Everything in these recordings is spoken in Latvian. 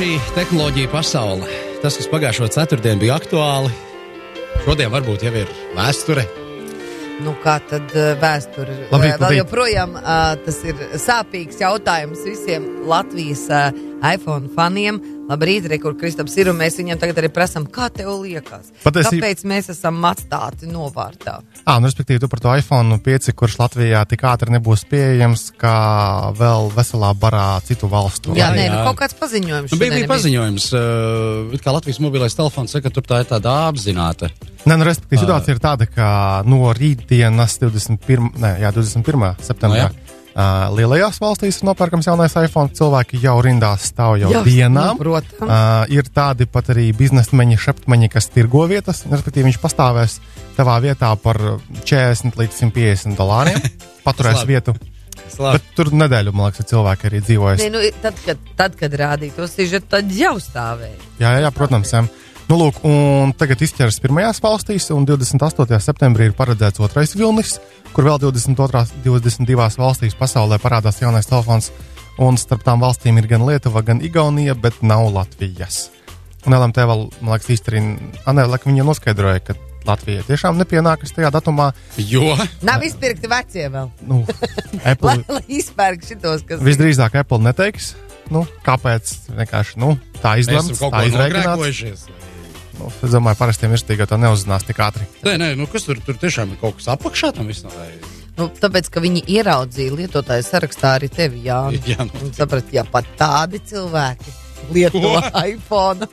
šī tehnoloģija pasaule. Tas, kas pagājušo ceturtdienu bija aktuāli, šodien varbūt jau ir vēsture. Nu, kā tad vēsture? Vēl joprojām tas ir sāpīgs jautājums visiem Latvijas iPhone faniem. Labrīt, kur Kristaps ir, un mēs viņam tagad arī prasam, kā tev liekas? Kāpēc mēs esam atstāti novārtā? Respektīvi, tu par to iPhone 5, kurš Latvijā tik ātri nebūs pieejams, kā vēl veselā barā citu valstu. Jā, kaut kāds paziņojums. Bija paziņojums, kā Latvijas mobilais telefons saka, tur tā ir tāda apzināta. Respektīvi, situācija ir tāda, ka no rītdienas 21. septembrī. Lielajās valstīs ir nopērkams jaunais iPhone, cilvēki jau rindās stāv jau dienām. Ir tādi pat arī biznesmeņi, šeptmeņi, kas tirgo vietas, respektīvi viņš pastāvēs tavā vietā par $40 līdz $150, paturēs vietu. Bet tur nedēļu, man liekas, cilvēki arī dzīvojas. Tad, kad rādīja to sižetu, tad jau stāvēja. Jā, protams, jā. Lūk, un tagad izķeras pirmajās valstīs, un 28. septembrī ir paredzēts otrais vilnis, kur vēl 22 valstīs pasaulē parādās jaunais telefons, un starp tām valstīm ir gan Lietuva, gan Igaunija, bet nav Latvijas. Un LMT vēl, man liekas, īsti arī, viņa noskaidroja, ka Latvija tiešām nepienākas tajā datumā. Jo? Nav izpirkti vecie vēl. Apple, lai izpērk šitos, kas... Visdrīzāk Apple neteiks, kāpēc vienkārši, tā izlemts, tā izrēķināts. Es domāju, parastiem virstīgā to neuzzinās tik ātri. Nē, kas tur tiešām ir kaut kas apakšā tam visam? Tāpēc, ka viņi ieraudzīja lietotāju sarakstā arī tevi, Jāni. Un saprat, pat tādi cilvēki lieto iPhone.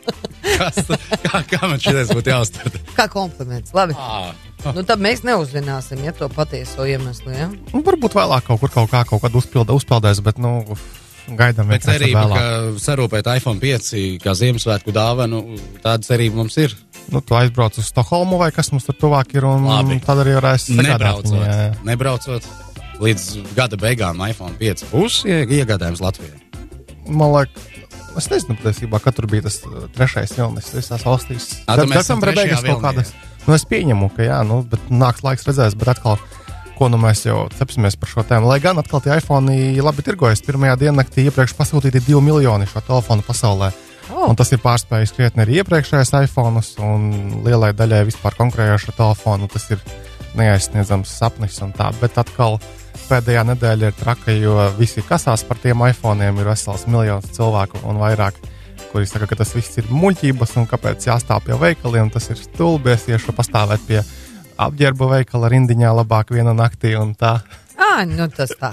Kā man šitais būtu jāuztver? Kā kompliments, labi. Tad mēs neuzzināsim, to patieso iemeslu, ja? Varbūt vēlāk kaut kādu uzpildēs, bet, gaidām vienkārši cerība, vēlāk. Ka sarūpēt iPhone 5 kā Ziemassvētku dāvanu, tāda cerība mums ir. Tu aizbrauc uz Stokholmu vai kas mums tur tuvāk ir, un tad arī varēs sagādāt. Nebraucot līdz gada beigām iPhone 5 būs iegādājums Latvijā. Man liekas, es nezinu patiesībā, ka tur bija tas trešais vilnis visās valstīs. Decembra beigas kaut kādas. Es pieņemu, ka bet nāks laiks redzēs, bet atkal ko mēs jau cepsimies par šo tēmu. Lai gan atkal tie iPhone labi tirgojas. Pirmajā diennaktī iepriekš pasūtīti 2 miljoni šo telefonu pasaulē. Un tas ir pārspējis krietni arī iepriekšējais iPhone'us, un lielai daļai vispār konkurējošo telefonu tas ir neaizsniedzams sapnis un tā. Bet atkal pēdējā nedēļa ir traka, jo visi kasās par tiem iPhone'iem ir vesels miljons cilvēku un vairāk, kuri saka, ka tas viss ir muļķības un kāpēc jāstāv pie veikaliem. Tas ir stulbies, iešu pastāvēt pie apģērba veikala rindiņā labāk viena naktī un tā. Tas tā.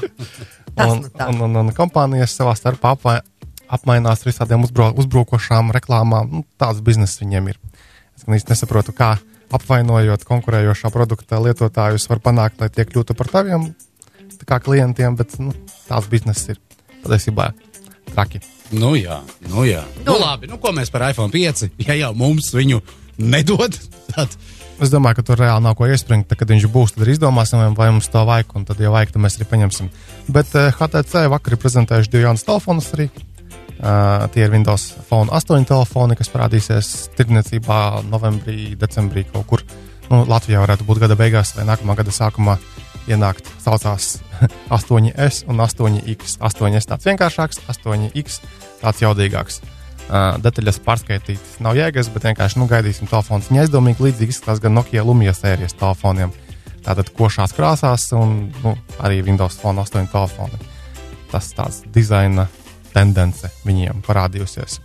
Un kompānijas savā starpā apmainās ar visādiem uzbrukošām reklāmām. Tāds biznes viņiem ir. Es īsti nesaprotu, kā apvainojot konkurējošā produkta lietotājus var panākt, lai tie kļūtu par taviem kā klientiem, bet tāds biznes ir patiesībā traki. Jā. Labi, ko mēs par iPhone 5? Ja jau mums viņu nedod, tad... Es domāju, ka tur reāli nav ko iespringt, kad viņš būs, tad arī izdomāsim, vai mums to vajag, un tad, ja vajag, tad mēs arī paņemsim. Bet HTC vakar ir prezentējuši 2 jaunas telefonus arī. Tie ir Windows Phone 8 telefoni, kas parādīsies tirdzniecībā novembrī, decembrī kaut kur. Latvijā varētu būt gada beigās vai nākamā gada sākumā ienākt. Saucās 8S un 8X. 8S tāds vienkāršāks, 8X tāds jaudīgāks. Detaļas pārskaitītas nav jēgas, bet vienkārši gaidīsim telefons. Viņa aizdomīgi līdzīgi izskatās gan Nokia Lumia sērijas telefoniem. Tātad košās krāsās un arī Windows Phone 8 telefoni. Tas tāds dizaina tendence viņiem parādījusies.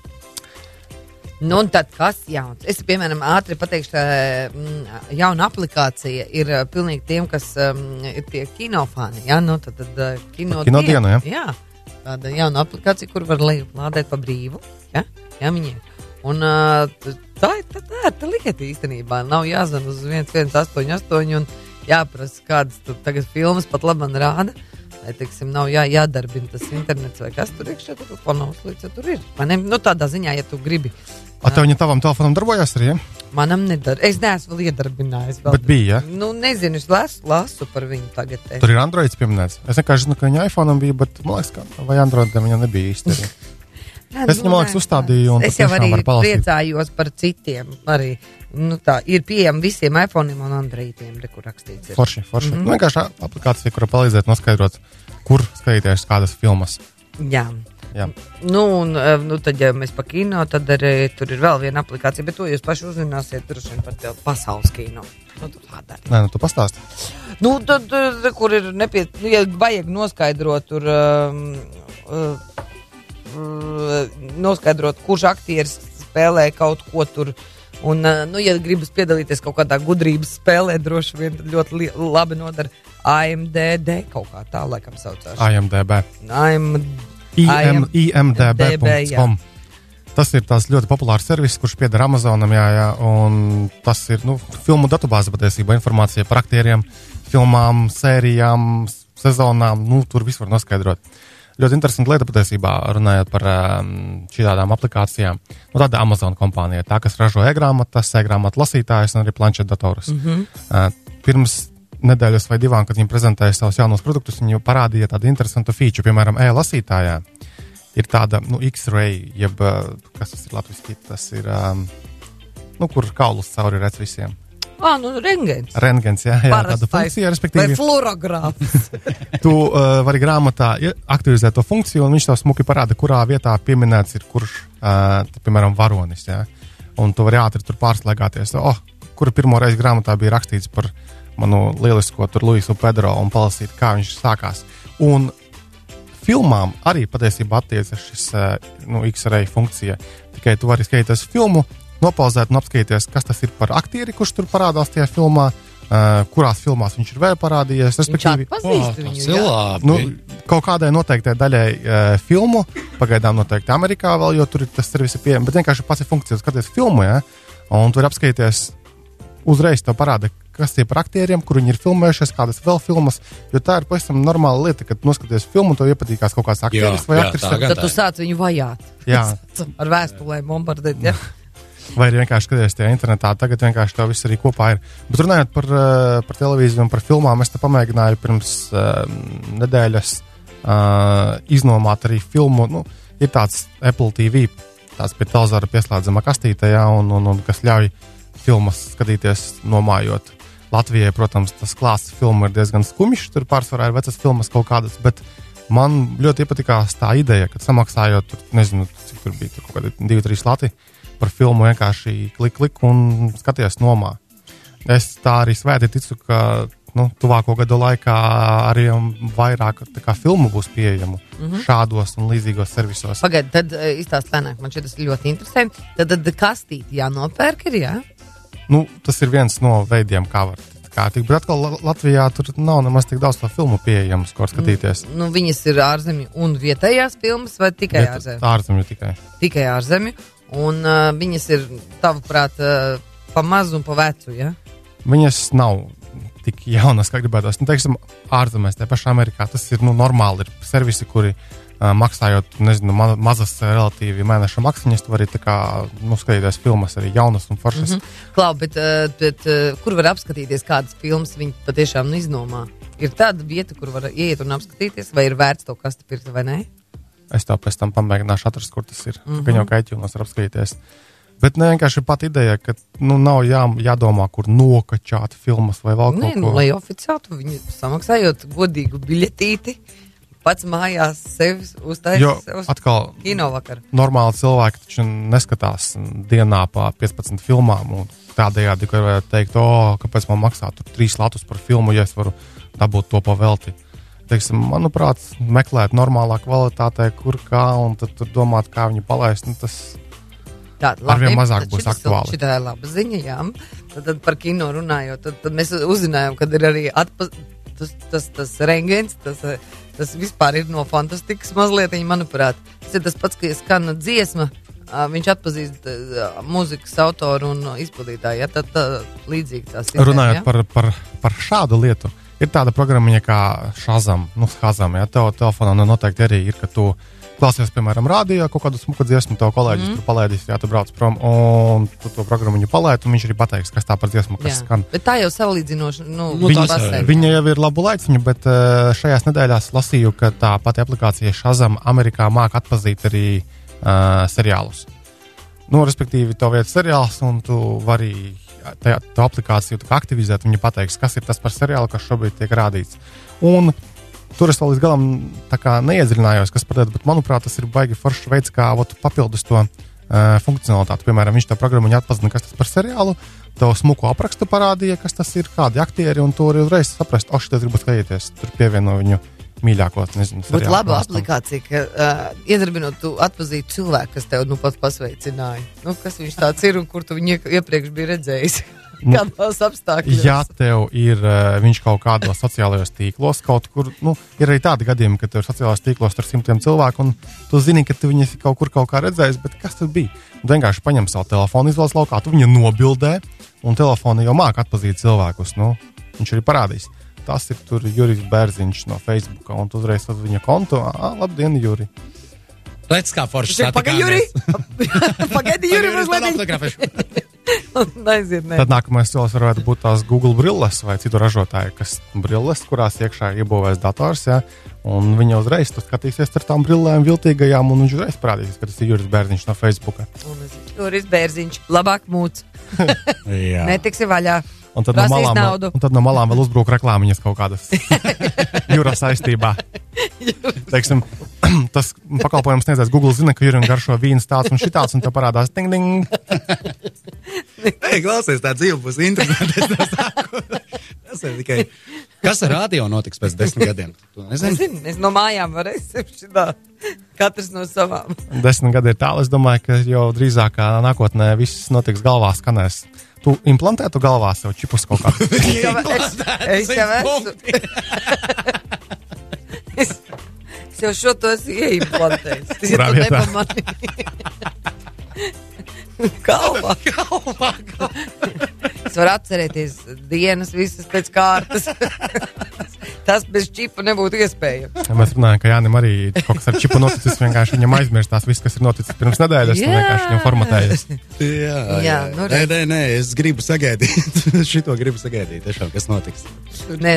Un tad kas jauns? Es, piemēram, ātri pateikšu, jauna aplikācija ir pilnīgi tiem, kas ir tie kinofāni. Tad kinodienu, jā. Tāda jauna aplikācija, kur var lādēt pa brīvu. Ja, viņiem. Un tā ir lieta īstenībā. Nav jāzvan uz 1188 un jāprasa, kādas tu tagad filmas pat labam rāda. Lai, teiksim, nav jādarbina tas internets vai kas tur iekšā, tad telefonā uzlīdz, ja tur ir. Tādā ziņā, ja tu gribi. Tev viņa tavam telefonam darbojās arī, ja? Manam nedara. Es neesmu vēl iedarbinājis. Bet bija, ja? Nezinu, es lasu par viņu tagad. Tur ir Androids pieminēts. Es vienkārši zinu, ka viņa iPhone'am bija, bet man liekas, ka vai Androidam viņa nebija īsti arī. Es viņam liekas uzstādīju un es jau arī priecājos par citiem arī. Ir pieejami visiem iPhone'iem un Androidiem, kur rakstīts ir. Forši. Vienkārši aplikācija, kura palīdzēt noskaidrot, kur skatīties kādas filmas. Jā. Jā. Tad, ja mēs pa kino, tad arī tur ir vēl viena aplikācija, bet to jūs paši uzzināsiet droši vien par pasaules kino. Nē, tu pastāsti. Tad, kur ir ja vajag noskaidrot, tur noskaidrot, kurš aktieris spēlē kaut ko tur. Un, ja gribas piedalīties kaut kādā gudrības spēlē, droši vien ļoti labi nodara IMDb, kaut kā tā laikam saucās. IMDb. IMDb.com. Tas ir tās ļoti populārs servis, kurš pieder Amazonam, jā, un tas ir, filmu datubāze patiesībā, informācija par aktieriem, filmām, sērijām, sezonām, tur visu var noskaidrot. Ļoti interesanti lieta patiesībā, runājot par šādām aplikācijām. Tāda Amazon kompānija, tā, kas ražo e-grāmatas, e-grāmatu lasītājus un arī planšetdatorus. Pirms nedēļas vai divām, kad viņi prezentēja savus jaunos produktus, viņi parādīja tādu interesantu feature, piemēram, e-lasītājā. Ir tāda, X-ray, jeb, kas tas ir latviski, tas ir, kur kaulus cauri redz visiem. Rengens. Rengens, jā, tāda funkcija, respektīvi. Vai fluorogrāfs. Tu vari grāmatā aktivizēt to funkciju, un viņš tev smuki parāda, kurā vietā pieminēts ir kurš, piemēram, varonis, jā. Un tu vari ātri tur pārslēgāties. Kura pirmo reizi grāmatā bija rakstīts par manu lielisko tur Luisu Pedro un palasīt, kā viņš sākās. Un filmām arī patiesībā attiecas šis X-ray funkcija. Tikai tu vari skatīties filmu, nopauzēt un apskatīties, kas tas ir par aktieri, kurš tur parādās tajā filmā, kurās filmās viņš ir vēl parādījies. Viņš atpazīst viņu, kaut kādai noteiktai daļai filmu, pagaidām noteikti Amerikā vēl, jo tur ir tas servis ir pieejams, bet vienkārši pats ir funkcija, skaties filmu, ja, un tur apskatīties, uzreiz tev parāda, kas tie par aktieriem, kur viņi ir filmējušies, kādas vēl filmas, jo tā ir pavisam normāla lieta, kad noskaties filmu, tev iepatīkās kaut kāds aktieris vai aktrise. Tad tu sāc viņu vajāt. Jā. Ar vēstulēm bombardēt, ja? Vai arī vienkārši skaties tajā internetā, tagad vienkārši to viss arī kopā ir. Bet runājot par televīziju un par filmām, es te pamēģināju pirms nedēļas iznomāt arī filmu. Ir tāds Apple TV, tāds pie televizora pieslēdzama kastīte, jā, un kas ļauj filmas skatīties nomājot. Latvijai, protams, tas klāsts filmu ir diezgan skumjš, tur pārsvarā ir vecas filmas kaut kādas, bet man ļoti iepatikās tā ideja, kad samaksājot, nezinu, cik tur bija, kaut kādi 2-3 lati, par filmu vienkārši klik un skaties nomā. Es tā arī svēti ticu, ka tuvāko gadu laikā arī vairāk filmu būs pieejamu šādos un līdzīgos servisos. Pagaid, tad izstāst lēnāk, man šeit tas ir ļoti interesanti. Tad kastīti jānopērk ir, jā? Tas ir viens no veidiem, kā var kārtīgi, bet atkal Latvijā tur nav nemaz tik daudz to filmu pieejams, ko skatīties. Viņas ir ārzemju un vietējās filmas vai tikai ārzemju? Ārzemju tikai. Tikai ārzemju. Un viņas ir, tavuprāt, pa mazu un pa vecu, ja? Viņas nav tik jaunas, kā gribētos. Teiksim, ārzemēs, te pašā Amerikā, tas ir normāli. Ir servisi, kuri maksājot, nezinu, mazas relatīvi mēneša maksviņas, tu vari tā kā, skatīties filmas arī jaunas un foršas. Klau, bet kur var apskatīties, kādas filmas viņi patiešām iznomā? Ir tāda vieta, kur var ieiet un apskatīties, vai ir vērts to kasti pirkt vai nē? Es tev pēc tam pamēģināšu atrast, kur tas ir. Gan jau kaitījumos var apskatīties. Bet vienkārši pat ideja, ka nav jādomā, kur nokačāt filmas vai vēl kaut ko. Lai oficiāli viņi samaksājot godīgu biļetīti, pats mājās sevi uztaisīs uz kinovakaru. Normāli cilvēki taču neskatās dienā pa 15 filmām un tādējādi, ka varētu teikt, kāpēc man maksā tur 3 latus par filmu, ja es varu dabūt to pa velti. Teiksim, manuprāt, meklēt normālā kvalitātē, kur kā, un tad tur domāt, kā viņu palaist, tas arvien mazāk būs aktuāli. Šitā ir laba ziņa, jā. Tad par kino runājot, tad mēs uzzinājām, kad ir arī tas rengens, tas vispār ir no fantastikas mazliet, manuprāt. Tas ir tas pats, ka skan dziesma, viņš atpazīst mūzikas autoru un izpildītāju, ja, tad līdzīgi tās ir. Runājot par šādu lietu. Ir tāda programmiņa kā Shazam, ja tev telefonā noteikti arī ir, ka tu klausies, piemēram, rādio kaut kādu smuku dziesmu, tev kolēģis tur palaidīs, ja tu brauc prom, un tu to programmiņu palaid, un viņš arī pateiks, kas tā par dziesmu, kas skan. Bet tā jau salīdzinoši, viņa jau ir labu laiciņu, bet šajās nedēļās lasīju, ka tā pati aplikācija Shazam Amerikā māk atpazīt arī seriālus. Respektīvi, tev iet seriāls, un tu vari to aplikāciju aktivizēt, viņa pateiks, kas ir tas par seriālu, kas šobrīd tiek rādīts. Un tur es vēl līdz galam tā kā neiedziļinājos, kas padēd, bet manuprāt, tas ir baigi foršs veids, kā papildus to funkcionalitāti. Piemēram, viņš tā programmu atpazina, kas tas par seriālu, tev smuku aprakstu parādīja, kas tas ir, kādi aktieri, un tu arī uzreiz saprast, šitas gribu skatīties, tur pievieno viņu mīļāko, nezinu, seriālu. Būtu laba aplikācija, ka iedarbinot, tu atpazītu cilvēku, kas tev pat pasveicināja. Kas viņš tāds ir un kur tu viņu iepriekš bija redzējis. Kādos apstākļos. Ja tev ir viņš kaut kādos sociālajos tīklos, kaut kur, ir arī tādi gadījumi, ka tev ir sociālajos tīklos tur 100 cilvēku, un tu zini, ka tu viņus kaut kā redzējis, bet kas tur bija? Tu vienkārši paņem savu telefonu, izvēlas laukā, tu viņu nobildē, un telefoni jau māk atpazīt cilvēkus, viņš arī parādīs. Tas ir tur Jurijs Bērziņš no Facebooka, un tu uzreiz uz viņa kontu, labdien, Juri. Redz, kā forši satikāmies. Pagaidi, Juri, mazliet. Tad nākamais solis varētu būt tās Google brilles vai citu ražotāju, kas brilles, kurās iekšā iebūvēs dators, un viņa uzreiz tu skatīsies ar tām brillēm viltīgajām, un viņš uzreiz parādīsies, ka tas ir Jurijs Bērziņš no Facebooka. Jurijs Bērziņš, labāk mūc. Netiksi vaļā. Un tad no malām vēl uzbrūk reklāmiņas kaut kādas jūra saistībā. Teiksim, tas pakalpojums sniedzēs Google zina, ka Jurim garšo vīns tāds un šitāds, un te parādās ding, ding. Klausies, tā dzīve būs interesanti. Tas ir tikai... Kas ar radio notiks pēc 10 gadiem? Tu nezini? Es no mājām varēsim šitā. Katrs no savām. 10 gadi ir tālu, es domāju, ka jau drīzākā nākotnē viss notiks galvā skanēs. Tu implantētu galvā sev čipus kaut kā? Es jau esmu. Es jau šo to esmu ieimplantējis. Tas ir tu nepamanīji. Galvā. Es varu atcerēties dienas visas pēc kārtas. Tas bez čipa nebūtu iespējams. Mēs runājam, ka Jānim arī kaut kas ar čipu noticis, vienkārši viņam aizmirstās viss, kas ir noticis pirms nedēļas, un vienkārši viņam formatējas. Nē, es gribu sagaidīt. Šito gribu sagaidīt, tiešām, kas notiks. Nē,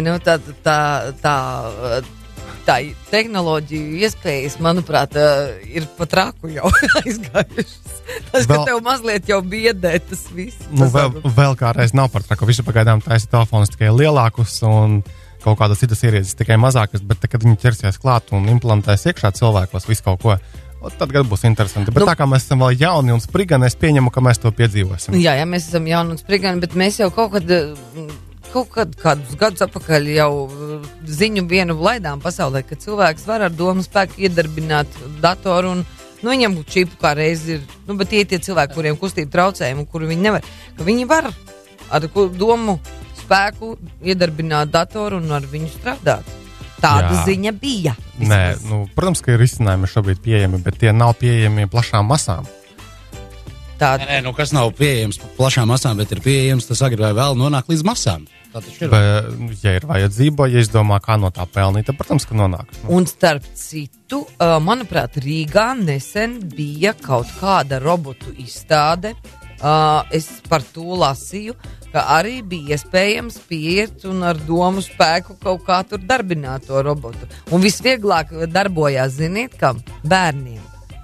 tā tehnoloģiju iespējas, manuprāt, ir pat raku jau aizgājušas. Tas, ka tev mazliet jau biedē tas viss. Vēl kā reiz nav par traku. Visu pagaidām taisa telefonus tikai lielākus un kaut kādas citas ierīces tikai mazākas, bet kad viņi ķersies klāt un implantēs iekšā cilvēkos visu kaut ko, tad gan būs interesanti. Bet tā kā mēs esam vēl jauni un sprigani, es pieņemu, ka mēs to piedzīvosim. Jā, mēs esam jauni un sprigani, bet mēs jau kaut kādus gadus atpakaļ jau ziņu vienu laidām pasaulē, ka cilvēks var ar domu spēku iedarbināt datoru un viņam čipu kā reiz ir, bet tie cilvēki, kuriem kustība traucējumi, kuri viņi nevar, ka viņi var ar domu spēku iedarbināt datoru un ar viņu strādāt. Tāda ziņa bija. Nē, protams, ka ir risinājumi šobrīd pieejami, bet tie nav pieejami plašām masām. Nē, kas nav pieejams plašām masām, bet ir pieejams, tas agri vai vēl nonāk līdz masām. Ja ir vajadzība, ja izdomā, kā no tā pelnīt, tad, protams, ka nonāk. Un starp citu, manuprāt, Rīgā nesen bija kaut kāda robotu izstāde. Es par to lasīju, ka arī bija iespējams pieiet un ar domu spēku kaut kā tur darbināt to robotu. Un visvieglāk darbojās, ziniet, kam? Bērniem.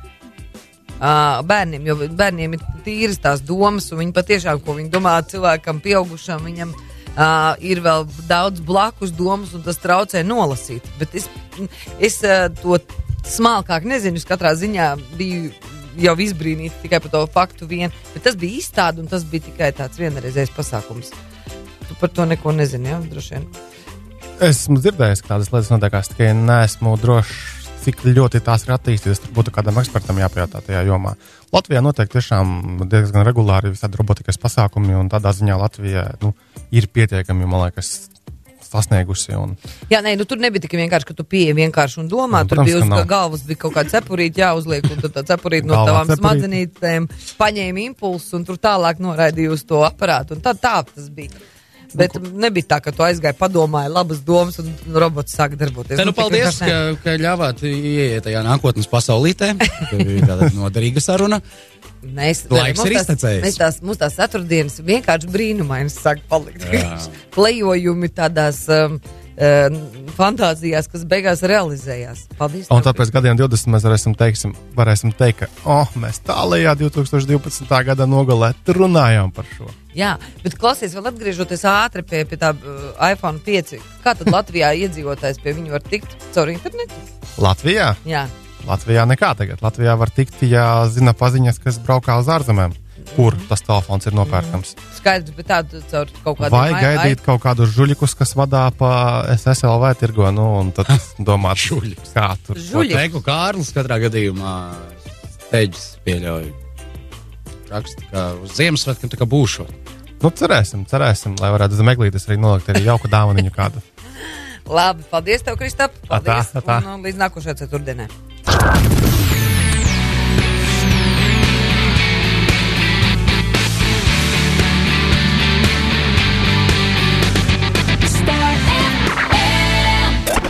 Jo bērniem ir tīras tās domas, un viņi patiešām, ko viņi domā cilvēkam pieaugušam, viņam ir vēl daudz blakus domas, un tas traucē nolasīt. Bet es to smalkāk nezinu, es katrā ziņā biju jau izbrīnīti tikai par to faktu vien, bet tas bija izstāde, un tas bija tikai tāds vienreizējs pasākums. Tu par to neko nezini, jā, droši vien? Esmu dzirdējis, ka tādas lietas notiekās, tikai neesmu drošs, cik ļoti tās ir attīstītas, tur būtu kādam ekspertam jāpajautā tajā jomā. Latvijā notiek tiešām diezgan regulāri visādi robotikas pasākumi, un tādā ziņā Latvija ir pietiekami, man liekas, sasniegusi. Jā, tur nebija tikai vienkārši, ka tu pieeji vienkārši un domā, tur bija uz galvas bija kaut kāda cepurīte jāuzliek, un tad tā cepurīte no tavām smadzenītēm paņēma impulsu, un tur tālāk noraidīja uz to aparātu, un tā tas bija. Bet nebija tā, ka tu aizgāji, padomāji labas domas, un robots sāka darboties. Paldies, ka ļāvāt ieiet tajā nākotnes pasaulītē. Tāda noderīga saruna. Laiks ir iztecējis. Mums tās ceturtdienas vienkārši brīnumainas sāk palikt. Plejojumi tādās fantāzijās, kas beigās realizējās. Paldies. Un tāpēc gadiem 20 mēs varēsim teikt, ka mēs tālējā 2012. gada nogalē runājām par šo. Jā, bet klausies, vēl atgriežoties ātri pie tā iPhone 5, kā tad Latvijā iedzīvotājs pie viņu var tikt caur internetu? Latvijā? Jā. Latvijā nekā tagad. Latvijā var tikt, ja zina paziņas, kas braukā uz ārzemēm. Kur tas telefons ir nopērkams. Skaidrs, bet tādu caur kaut kādiem... Vai gaidīt kaut kādus žuļikus, kas vadā pa SSLV tirgo, un tad domāt, kā tur. Teiklu Kārlis katrā gadījumā steģis pieļauj. Raksta, ka uz Ziemassvētkiem tā kā būšot. Cerēsim, lai varētu zem eglītes arī nolikt arī jauku dāvaniņu kādu. Labi, paldies tev, Kristap. Paldies. Atā. Un līdz nākošajā ceturtdienē.